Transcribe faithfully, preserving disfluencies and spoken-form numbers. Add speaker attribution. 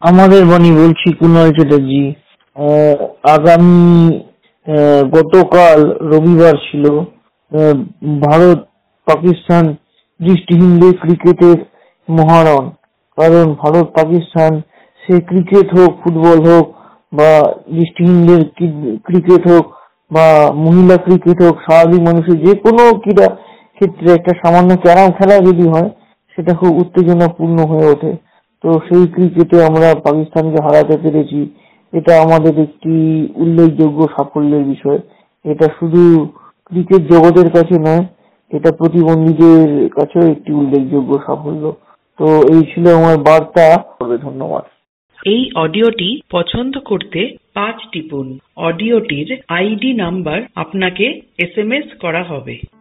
Speaker 1: আমাদের বাণী বলছি কুণাল চ্যাটার্জি। আহ, আগামী আহ, গতকাল রবিবার ছিল। আহ, ভারত পাকিস্তান দৃষ্টিহীনদের ক্রিকেটের মহারণ। কারণ ভারত পাকিস্তান সে ক্রিকেট হোক, ফুটবল হোক, বা দৃষ্টিহীনদের ক্রিকেট হোক, বা মহিলা ক্রিকেট হোক, স্বাভাবিক মানুষের যে কোনো ক্রীড়া ক্ষেত্রে একটা সামান্য ক্যারাম খেলা যদি হয় সেটা খুব উত্তেজনাপূর্ণ হয়ে ওঠে। তো সেই ক্রিকেটে আমরা পাকিস্তানকে হারাতে পেরেছি, এটা আমাদের একটি উল্লেখযোগ্য সাফল্যের বিষয়। এটা শুধু ক্রিকেট জগতের কাছে নয়, এটা প্রতিবন্ধীদের কাছেও একটি উল্লেখযোগ্য সাফল্য। তো এই ছিল আমার বার্তা। ধন্যবাদ।
Speaker 2: এই অডিওটি পছন্দ করতে পাঁচ টিপুন। অডিওটির আইডি নাম্বার আপনাকে এস এম এস করা হবে।